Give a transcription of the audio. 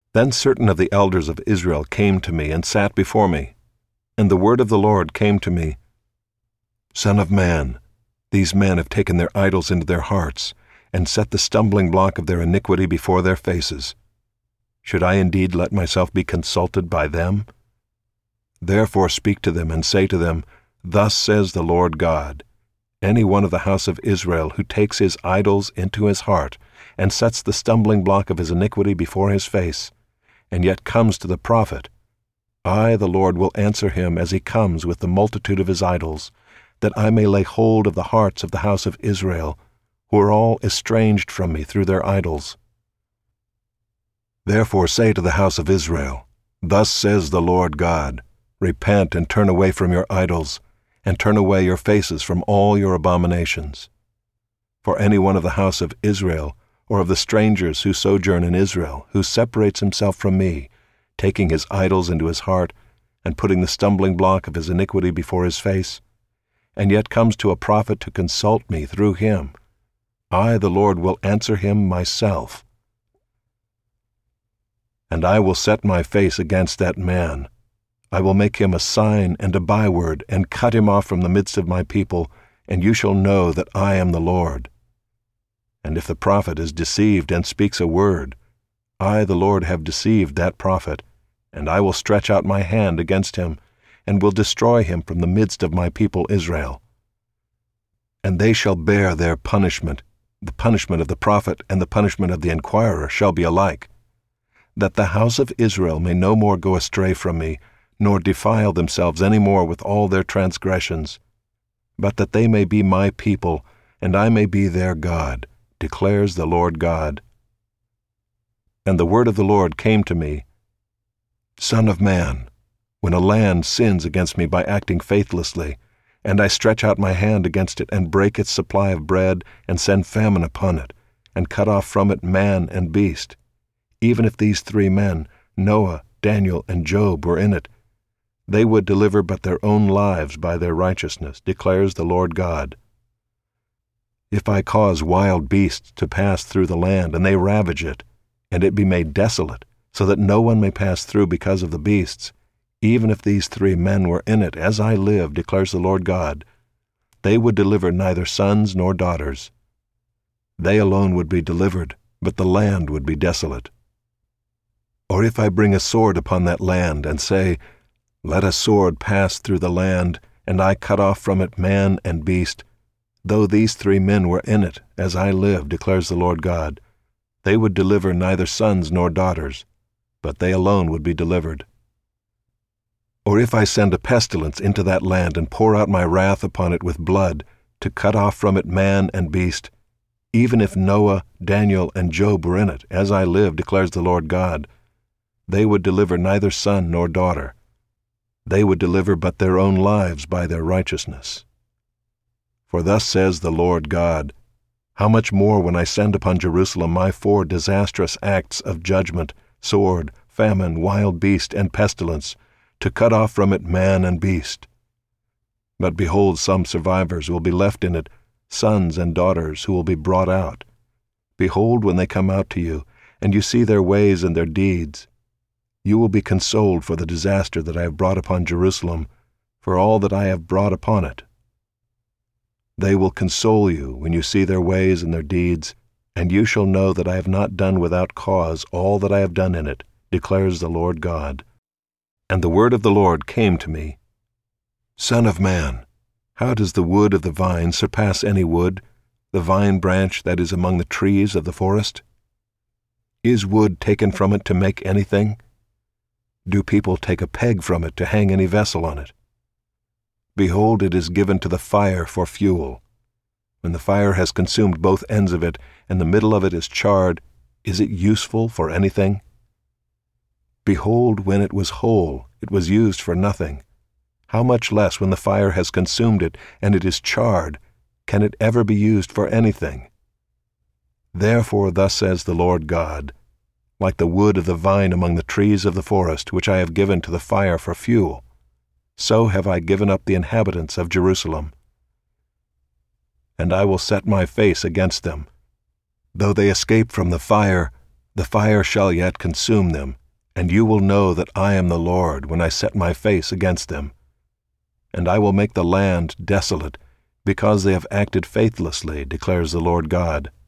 Then certain of the elders of Israel came to me and sat before me. And the word of the Lord came to me, Son of man, these men have taken their idols into their hearts, and set the stumbling block of their iniquity before their faces. Should I indeed let myself be consulted by them? Therefore speak to them and say to them, Thus says the Lord God, any one of the house of Israel who takes his idols into his heart, and sets the stumbling block of his iniquity before his face, and yet comes to the prophet, I, the Lord, will answer him as he comes with the multitude of his idols, that I may lay hold of the hearts of the house of Israel, who are all estranged from me through their idols. Therefore say to the house of Israel, Thus says the Lord God, Repent and turn away from your idols, and turn away your faces from all your abominations. For any one of the house of Israel, or of the strangers who sojourn in Israel, who separates himself from me, taking his idols into his heart, and putting the stumbling block of his iniquity before his face, and yet comes to a prophet to consult me through him, I, the Lord, will answer him myself. And I will set my face against that man. I will make him a sign and a byword, and cut him off from the midst of my people, and you shall know that I am the Lord. And if the prophet is deceived and speaks a word, I, the Lord, have deceived that prophet, and I will stretch out my hand against him, and will destroy him from the midst of my people Israel. And they shall bear their punishment. The punishment of the prophet and the punishment of the inquirer shall be alike, that the house of Israel may no more go astray from me, nor defile themselves any more with all their transgressions, but that they may be my people, and I may be their God, declares the Lord God. And the word of the Lord came to me, Son of man, when a land sins against me by acting faithlessly, and I stretch out my hand against it and break its supply of bread and send famine upon it, and cut off from it man and beast, even if these three men, Noah, Daniel, and Job, were in it, they would deliver but their own lives by their righteousness, declares the Lord God. If I cause wild beasts to pass through the land, and they ravage it, and it be made desolate, so that no one may pass through because of the beasts, even if these three men were in it, as I live, declares the Lord God, they would deliver neither sons nor daughters. They alone would be delivered, but the land would be desolate. Or if I bring a sword upon that land, and say, Let a sword pass through the land, and I cut off from it man and beast, though these three men were in it, as I live, declares the Lord God, they would deliver neither sons nor daughters, but they alone would be delivered. Or if I send a pestilence into that land, and pour out my wrath upon it with blood, to cut off from it man and beast, even if Noah, Daniel, and Job were in it, as I live, declares the Lord God, they would deliver neither son nor daughter. They would deliver but their own lives by their righteousness. For thus says the Lord God, How much more when I send upon Jerusalem my 4 disastrous acts of judgment, sword, famine, wild beast, and pestilence, to cut off from it man and beast. But behold, some survivors will be left in it, sons and daughters who will be brought out. Behold, when they come out to you, and you see their ways and their deeds, you will be consoled for the disaster that I have brought upon Jerusalem, for all that I have brought upon it. They will console you when you see their ways and their deeds, and you shall know that I have not done without cause all that I have done in it, declares the Lord God. And the word of the Lord came to me, Son of man, how does the wood of the vine surpass any wood, the vine branch that is among the trees of the forest? Is wood taken from it to make anything? Do people take a peg from it to hang any vessel on it? Behold, it is given to the fire for fuel. When the fire has consumed both ends of it, and the middle of it is charred, is it useful for anything? Behold, when it was whole, it was used for nothing. How much less when the fire has consumed it, and it is charred, can it ever be used for anything? Therefore thus says the Lord God, like the wood of the vine among the trees of the forest, which I have given to the fire for fuel, so have I given up the inhabitants of Jerusalem. And I will set my face against them. Though they escape from the fire shall yet consume them, and you will know that I am the Lord when I set my face against them. And I will make the land desolate, because they have acted faithlessly, declares the Lord God.